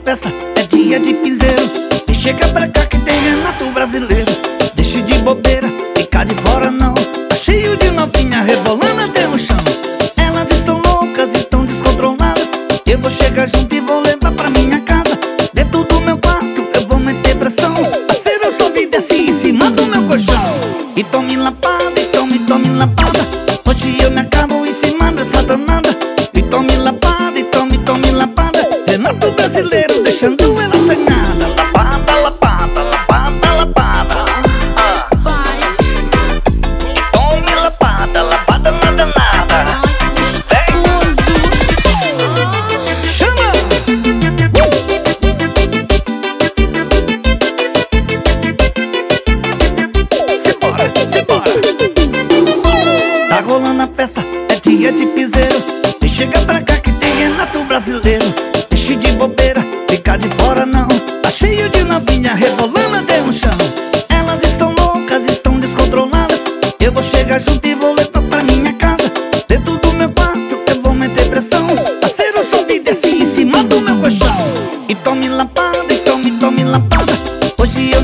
festa, é dia de piseiro. E chega pra cá que tem Renato brasileiro. Deixe de bobeira, ficar de fora não. Tá cheio de novinha rebolando até no chão. Elas estão loucas, estão descontroladas. Eu vou chegar junto e vou levar pra minha casa. Dentro do meu quarto eu vou meter pressão. Parceiro, eu sobe e desce em cima do meu colchão. E tome lapada, e tome lapada. Hoje eu me acabo em cima dessa danada. E tome lapada, e tome lapada. Renato brasileiro deixando ela sem nada. Lapada, lapada, lapada, lapada. Vai. E tome lapada, lapada nada nada. Chama! Simbora. Tá rolando a festa, é dia de piseiro. E chega pra cá que tem Renato brasileiro. Deixe de bobeira, ficar de fora não. Tá cheio de novinha rebolando até no chão. Elas estão loucas, estão descontroladas. Eu vou chegar junto e vou levar pra minha casa. Dentro do meu quarto eu vou meter pressão. Parceiro, sobe e desce em cima do meu colchão. E tome lapada, e tome lapada. Hoje